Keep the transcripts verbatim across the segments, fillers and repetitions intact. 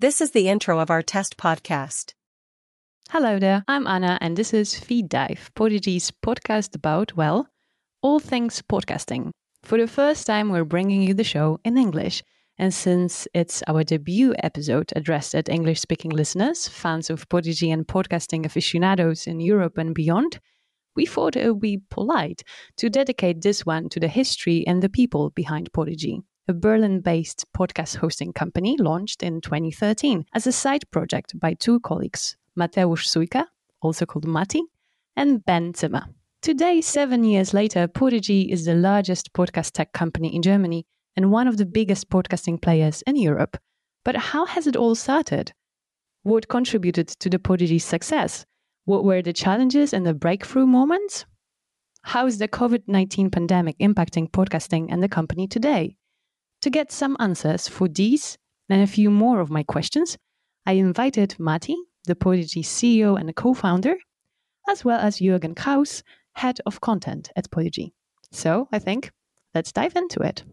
This is the intro of our test podcast. Hello there, I'm Anna and this is Feed Dive, Podigy's podcast about, well, all things podcasting. For the first time we're bringing you the show in English, and since it's our debut episode addressed at English-speaking listeners, fans of Podigy and podcasting aficionados in Europe and beyond, we thought it would be polite to dedicate this one to the history and the people behind Podigy, a Berlin-based podcast hosting company launched in twenty thirteen as a side project by two colleagues, Mateusz Sujka, also called Mati, and Ben Zimmer. Today, seven years later, Podigy is the largest podcast tech company in Germany and one of the biggest podcasting players in Europe. But how has it all started? What contributed to the Podigy's success? What were the challenges and the breakthrough moments? How is the covid nineteen pandemic impacting podcasting and the company today? To get some answers for these and a few more of my questions, I invited Mati, the Podigy C E O and co-founder, as well as Jürgen Kraus, head of content at Podigy. So I think let's dive into it.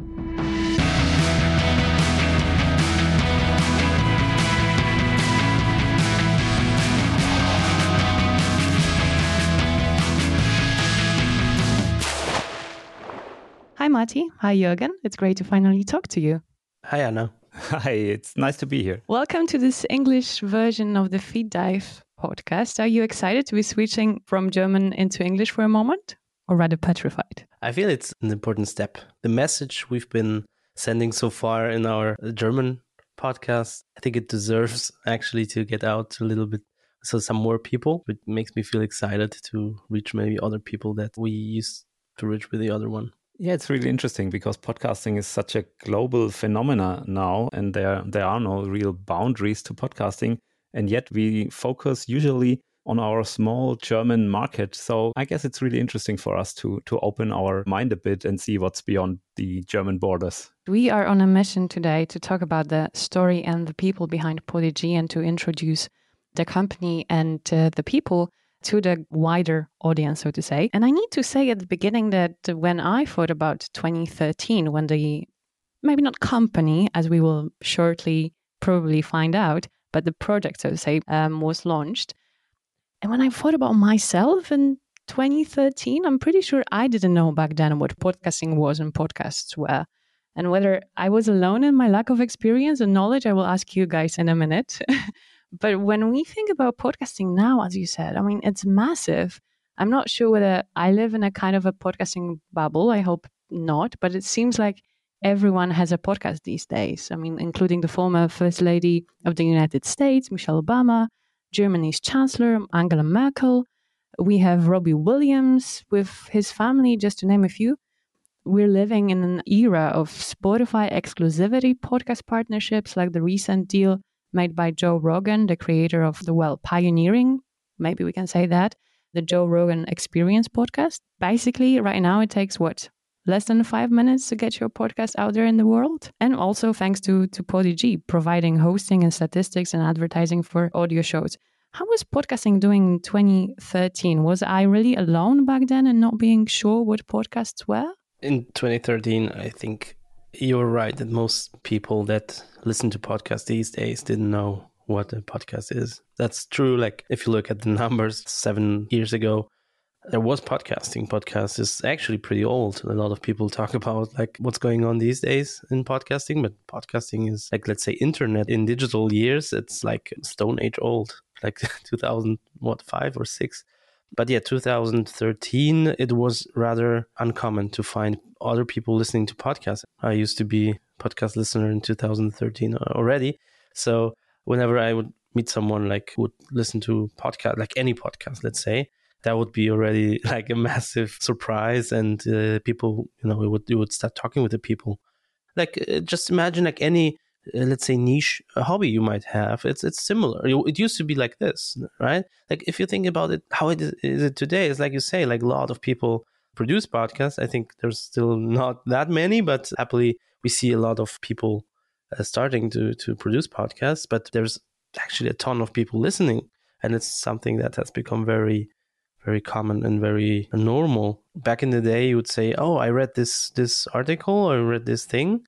Hi Mati, hi Jürgen. It's great to finally talk to you. Hi Anna. Hi, it's nice to be here. Welcome to this English version of the Feed Dive podcast. Are you excited to be switching from German into English for a moment, or rather petrified? I feel it's an important step. The message we've been sending so far in our German podcast, I think it deserves actually to get out to a little bit, so some more people. It makes me feel excited to reach maybe other people that we used to reach with the other one. Yeah, it's really interesting because podcasting is such a global phenomena now, and there there are no real boundaries to podcasting, and yet we focus usually on our small German market. So I guess it's really interesting for us to to open our mind a bit and see what's beyond the German borders. We are on a mission today to talk about the story and the people behind Podigy and to introduce the company and uh, the people to the wider audience, so to say. And I need to say at the beginning that when I thought about twenty thirteen, when the, maybe not company, as we will shortly probably find out, but the project, so to say, um, was launched. And when I thought about myself in twenty thirteen, I'm pretty sure I didn't know back then what podcasting was and podcasts were. And whether I was alone in my lack of experience and knowledge, I will ask you guys in a minute. But when we think about podcasting now, as you said, I mean, it's massive. I'm not sure whether I live in a kind of a podcasting bubble. I hope not. But it seems like everyone has a podcast these days. I mean, including the former First Lady of the United States, Michelle Obama, Germany's Chancellor, Angela Merkel. We have Robbie Williams with his family, just to name a few. We're living in an era of Spotify exclusivity podcast partnerships, like the recent deal made by Joe Rogan, the creator of the, well, pioneering, maybe we can say that, the Joe Rogan Experience podcast. Basically, right now it takes, what, less than five minutes to get your podcast out there in the world? And also thanks to, to Podigy, providing hosting and statistics and advertising for audio shows. How was podcasting doing in twenty thirteen? Was I really alone back then and not being sure what podcasts were? In twenty thirteen, I think you're right that most people that listen to podcasts these days didn't know what a podcast is. That's true. Like if you look at the numbers, seven years ago, there was podcasting. Podcast is actually pretty old. A lot of people talk about like what's going on these days in podcasting, but podcasting is like, let's say internet in digital years. It's like Stone Age old, like two thousand, what, five or six. But yeah, two thousand thirteen, it was rather uncommon to find other people listening to podcasts. I used to be a podcast listener in two thousand thirteen already. So whenever I would meet someone like who would listen to podcast, like any podcast, let's say, that would be already like a massive surprise. And uh, people, you know, you would, you would start talking with the people. Like uh, just imagine like any Uh, let's say niche hobby you might have. It's it's similar. It used to be like this, right? Like if you think about it, how it is, is it today? It's like you say, like a lot of people produce podcasts. I think there's still not that many, but happily we see a lot of people uh, starting to to produce podcasts. But there's actually a ton of people listening, and it's something that has become very, very common and very normal. Back in the day, you would say, "Oh, I read this this article, or I read this thing."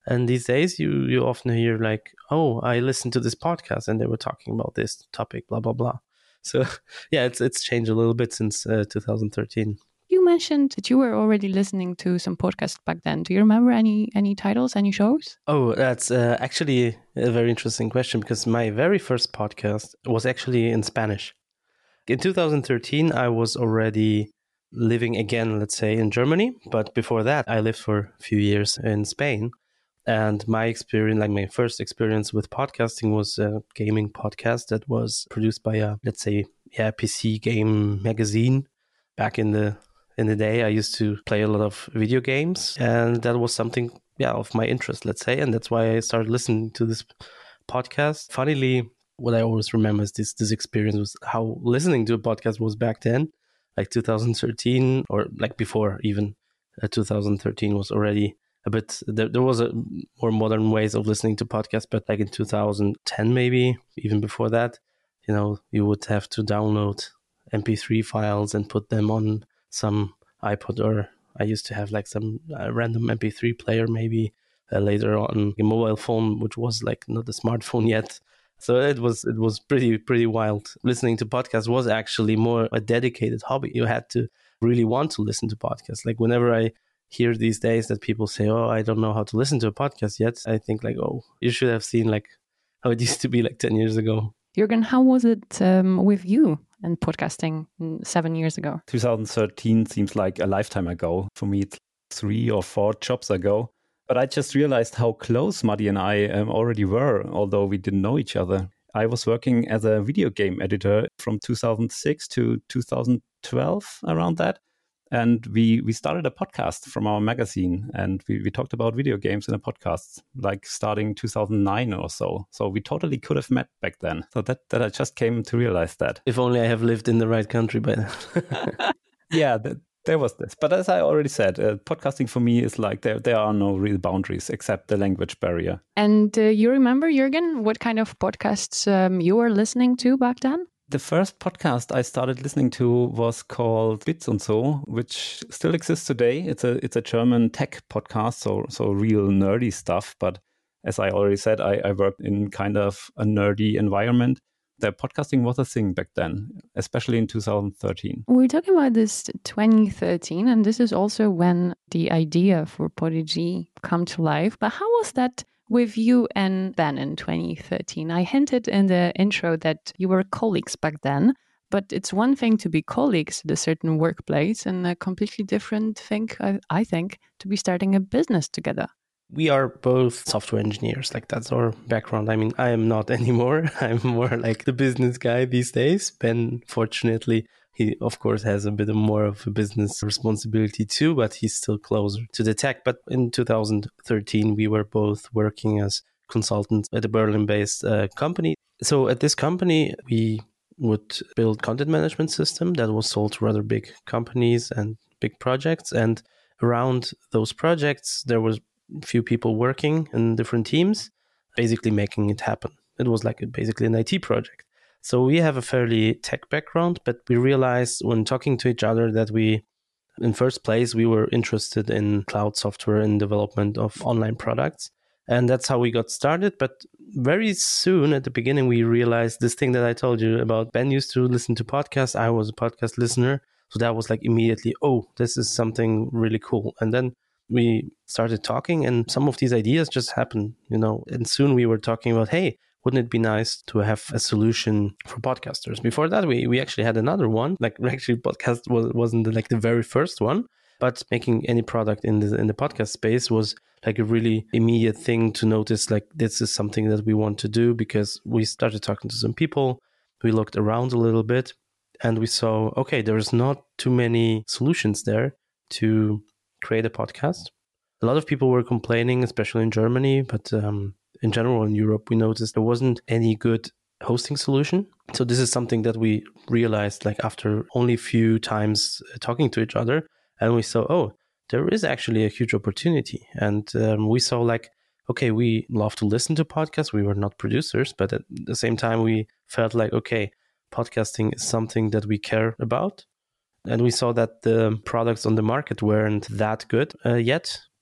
And these days, you you often hear like, "Oh, I listened to this podcast, and they were talking about this topic, blah blah blah." So, yeah, it's it's changed a little bit since uh, two thousand thirteen. You mentioned that you were already listening to some podcasts back then. Do you remember any any titles, any shows? Oh, that's uh, actually a very interesting question, because my very first podcast was actually in Spanish. In two thousand thirteen, I was already living again, let's say, in Germany. But before that, I lived for a few years in Spain. And my experience, like my first experience with podcasting, was a gaming podcast that was produced by a, let's say, yeah, P C game magazine. Back in the in the day, I used to play a lot of video games, and that was something, yeah, of my interest, let's say. And that's why I started listening to this podcast. Funnily, what I always remember is this this experience was how listening to a podcast was back then, like two thousand thirteen, or like before even uh, two thousand thirteen was already a bit, there, there was a more modern ways of listening to podcasts, but like in two thousand ten, maybe even before that, you know, you would have to download M P three files and put them on some iPod, or I used to have like some uh, random M P three player, maybe uh, later on a mobile phone, which was like not a smartphone yet. So it was it was pretty pretty wild. Listening to podcasts was actually more a dedicated hobby. You had to really want to listen to podcasts. Like whenever I hear these days that people say, "Oh, I don't know how to listen to a podcast yet," I think like, "Oh, you should have seen like how it used to be like ten years ago." Jürgen, how was it um, with you and podcasting seven years ago? two thousand thirteen seems like a lifetime ago. For me, it's three or four jobs ago. But I just realized how close Matti and I um, already were, although we didn't know each other. I was working as a video game editor from two thousand six to two thousand twelve, around that. And we, we started a podcast from our magazine, and we, we talked about video games in a podcast, like starting two thousand nine or so. So we totally could have met back then. So that, that I just came to realize that. If only I have lived in the right country by then. Yeah, that, there was this. But as I already said, uh, podcasting for me is like there, there are no real boundaries except the language barrier. And uh, you remember, Jürgen, what kind of podcasts um, you were listening to back then? The first podcast I started listening to was called Bits und so, which still exists today. It's a it's a German tech podcast, so so real nerdy stuff. But as I already said, I, I worked in kind of a nerdy environment. The podcasting was a thing back then, especially in two thousand thirteen. We're talking about this twenty thirteen, and this is also when the idea for Podigee come to life. But how was that with you and Ben in twenty thirteen? I hinted in the intro that you were colleagues back then, but it's one thing to be colleagues at a certain workplace and a completely different thing, I, I think, to be starting a business together. We are both software engineers, like that's our background. I mean, I am not anymore. I'm more like the business guy these days. Ben, fortunately, he of course has a bit more of a business responsibility too, but he's still closer to the tech. But in two thousand thirteen, we were both working as consultants at a Berlin-based uh, company. So at this company, we would build content management system that was sold to rather big companies and big projects. And around those projects, there was few people working in different teams, basically making it happen. It was like a, basically an I T project. So we have a fairly tech background, but we realized when talking to each other that we, in first place, we were interested in cloud software and development of online products. And that's how we got started. But very soon at the beginning, we realized this thing that I told you about. Ben used to listen to podcasts. I was a podcast listener. So that was like immediately, oh, this is something really cool. And then we started talking, and some of these ideas just happened, you know, and soon we were talking about, hey, wouldn't it be nice to have a solution for podcasters? Before that, we, we actually had another one, like actually podcast was, wasn't like the very first one, but making any product in the, in the podcast space was like a really immediate thing to notice, like this is something that we want to do, because we started talking to some people, we looked around a little bit, and we saw, okay, there's not too many solutions there to create a podcast. A lot of people were complaining, especially in Germany, but um, in general in Europe, we noticed there wasn't any good hosting solution. So this is something that we realized like after only a few times talking to each other, and we saw, oh, there is actually a huge opportunity. And um, we saw like, okay, we love to listen to podcasts. We were not producers, but at the same time, we felt like, okay, podcasting is something that we care about. And we saw that the products on the market weren't that good uh, yet.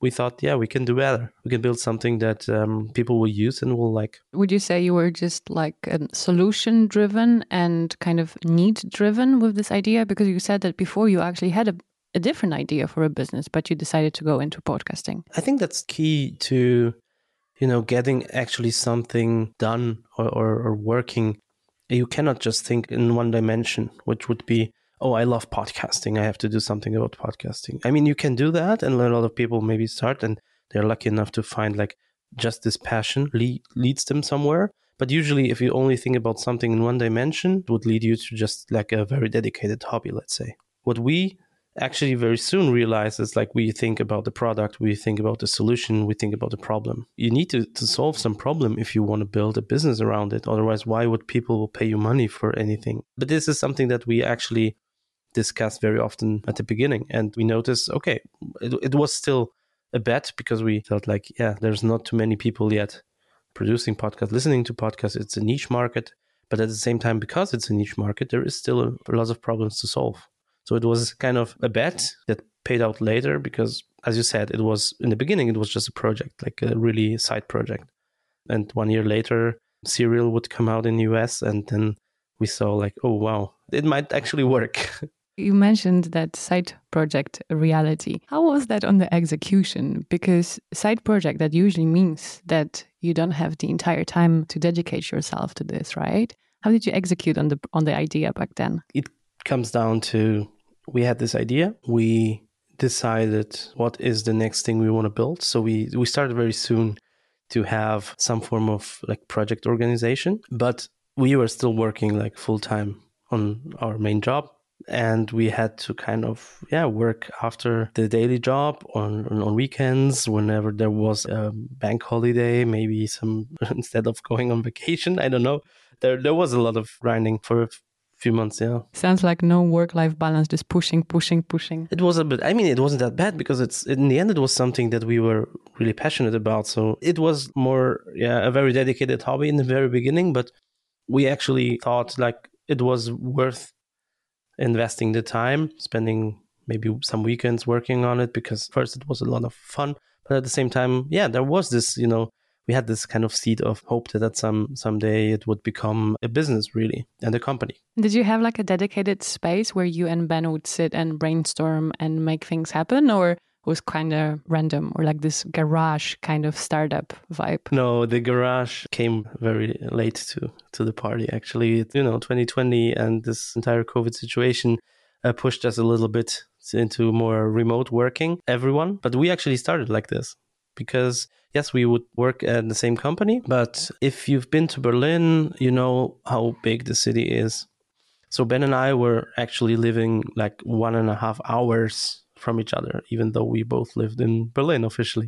we thought, yeah, we can do better. We can build something that um, people will use and will like. Would you say you were just like um, solution driven and kind of need driven with this idea? Because you said that before you actually had a, a different idea for a business, but you decided to go into podcasting. I think that's key to, you know, getting actually something done or, or, or working. You cannot just think in one dimension, which would be, oh, I love podcasting, I have to do something about podcasting. I mean, you can do that, and a lot of people maybe start and they're lucky enough to find like just this passion lead, leads them somewhere. But usually if you only think about something in one dimension, it would lead you to just like a very dedicated hobby, let's say. What we actually very soon realize is like we think about the product, we think about the solution, we think about the problem. You need to, to solve some problem if you want to build a business around it. Otherwise, why would people pay you money for anything? But this is something that we actually discussed very often at the beginning. And we noticed, okay, it, it was still a bet because we felt like, yeah, there's not too many people yet producing podcasts, listening to podcasts. It's a niche market. But at the same time, because it's a niche market, there is still a, a lot of problems to solve. So it was kind of a bet that paid out later because, as you said, it was in the beginning, it was just a project, like a really side project. And one year later, Serial would come out in the U S, and then we saw like, oh, wow, it might actually work. You mentioned that side project reality. How was that on the execution? Because side project, that usually means that you don't have the entire time to dedicate yourself to this, right? How did you execute on the on the idea back then? It comes down to, we had this idea. We decided what is the next thing we want to build. So we, we started very soon to have some form of like project organization, but we were still working like full time on our main job. And we had to kind of, yeah, work after the daily job on, on weekends, whenever there was a bank holiday, maybe some, instead of going on vacation, I don't know. There, there was a lot of grinding for a few months, yeah. Sounds like no work-life balance, just pushing, pushing, pushing. It was a bit, I mean, it wasn't that bad because it's, in the end, it was something that we were really passionate about. So it was more, yeah, a very dedicated hobby in the very beginning, but we actually thought like it was worth investing the time, spending maybe some weekends working on it, because first it was a lot of fun, but at the same time, yeah, there was this, you know, we had this kind of seed of hope that at some someday it would become a business really and a company. Did you have like a dedicated space where you and Ben would sit and brainstorm and make things happen, or it was kind of random, or like this garage kind of startup vibe? No, the garage came very late to, to the party, actually. You know, twenty twenty and this entire COVID situation uh, pushed us a little bit into more remote working, everyone. But we actually started like this because, yes, we would work at the same company. But if you've been to Berlin, you know how big the city is. So Ben and I were actually living like one and a half hours from each other, even though we both lived in Berlin officially.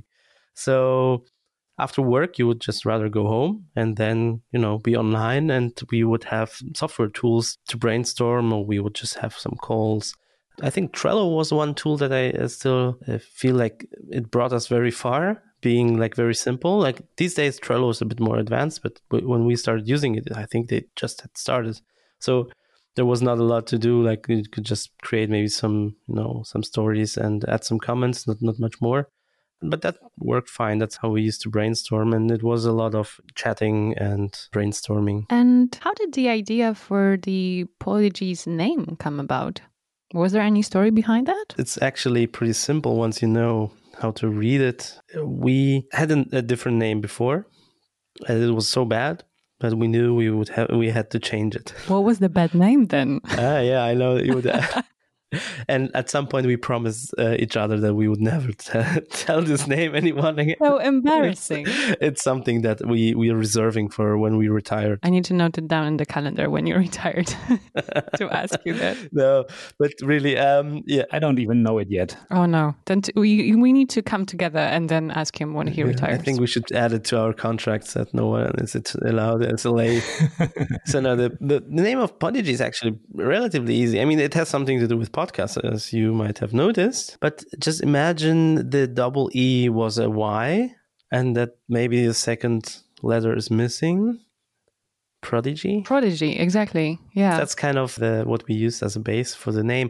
So after work, you would just rather go home and then, you know, be online, and we would have software tools to brainstorm, or we would just have some calls. I think Trello was one tool that I still feel like it brought us very far, being like very simple. Like these days, Trello is a bit more advanced, but when we started using it, I think they just had started. So there was not a lot to do. Like you could just create maybe some, you know, some stories and add some comments, not, not much more. But that worked fine. That's how we used to brainstorm. And it was a lot of chatting and brainstorming. And how did the idea for the Podigy's name come about? Was there any story behind that? It's actually pretty simple once you know how to read it. We had an, a different name before, and it was so bad that we knew we would have we had to change it. What was the bad name then? ah, yeah, I know that you would. Uh, and at some point, we promised uh, each other that we would never t- tell this name anyone again. So embarrassing. It's something that we we are reserving for when we retire. I need to note it down in the calendar when you're retired to ask you that. No, but really, um, yeah, I don't even know it yet. Oh no, then t- we we need to come together and then ask him when he yeah, retires. I think we should add it to our contracts that no one is it allowed S L A. So no, the, the the name of Podigy is actually relatively easy. I mean, it has something to do with podcasts, as you might have noticed. But just imagine the double E was a Y, and that maybe the second letter is missing. Prodigy. Prodigy, exactly. Yeah. That's kind of the what we used as a base for the name.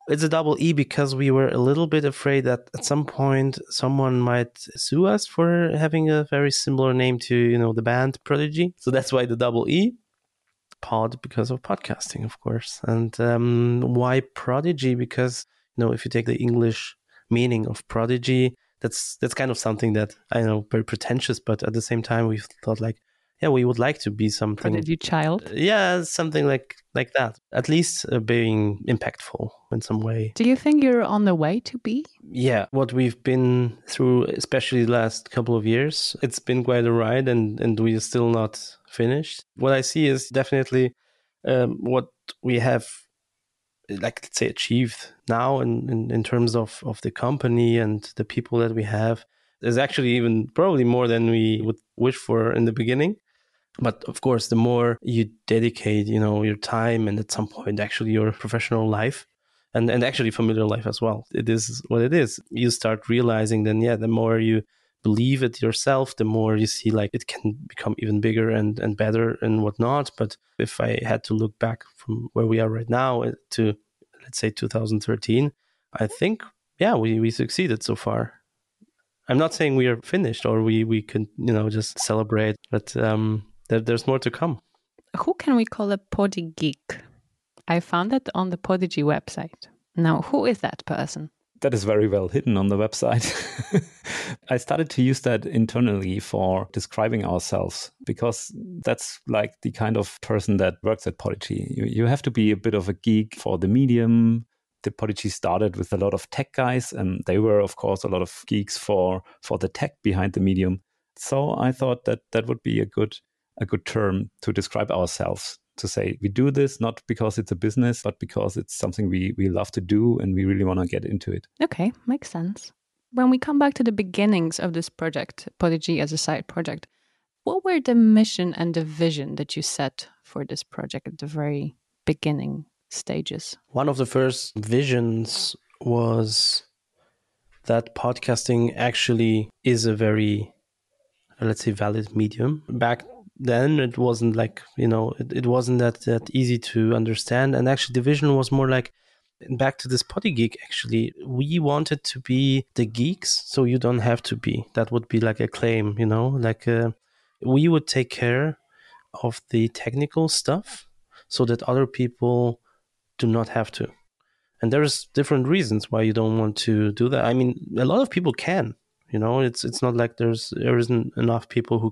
It's a double E because we were a little bit afraid that at some point someone might sue us for having a very similar name to, you know, the band Prodigy. So that's why the double E. Pod because of podcasting, of course. And um, why Prodigy? Because, you know, if you take the English meaning of prodigy, that's that's kind of something that I know very pretentious, but at the same time we thought like, yeah, we would like to be something Prodigy child. Yeah, something like like that. At least uh, being impactful in some way. Do you think you're on the way to be? Yeah, what we've been through, especially the last couple of years, it's been quite a ride, and and we are still not finished. What I see is definitely um, what we have, like, let's say, achieved now in, in, in terms of, of the company and the people that we have. There's actually even probably more than we would wish for in the beginning. But of course, the more you dedicate, you know, your time and at some point actually your professional life and, and actually familiar life as well, it is what it is. You start realizing then, yeah, the more you believe it yourself, the more you see like it can become even bigger and, and better and whatnot. But if I had to look back from where we are right now to, let's say, two thousand thirteen, I think, yeah, we, we succeeded so far. I'm not saying we are finished or we, we can, you know, just celebrate, but um, there, there's more to come. Who can we call a Podi geek? I found that on the Podigy website. Now, who is that person? That is very well hidden on the website. I started to use that internally for describing ourselves because that's like the kind of person that works at Podigy. You, you have to be a bit of a geek for the medium. The Podigy started with a lot of tech guys, and they were, of course, a lot of geeks for, for the tech behind the medium. So I thought that that would be a good a good term to describe ourselves, to say we do this not because it's a business, but because it's something we, we love to do and we really want to get into it. Okay, makes sense. When we come back to the beginnings of this project, Podigy as a side project, what were the mission and the vision that you set for this project at the very beginning stages? One of the first visions was that podcasting actually is a very, let's say, valid medium. Back then, it wasn't like, you know, it, it wasn't that, that easy to understand. And actually, the vision was more like, back to this Podi Geek, actually, we wanted to be the geeks, so you don't have to be. That would be like a claim, you know, like uh, we would take care of the technical stuff so that other people do not have to. And there's different reasons why you don't want to do that. I mean, a lot of people can, you know, it's it's not like there's there isn't enough people who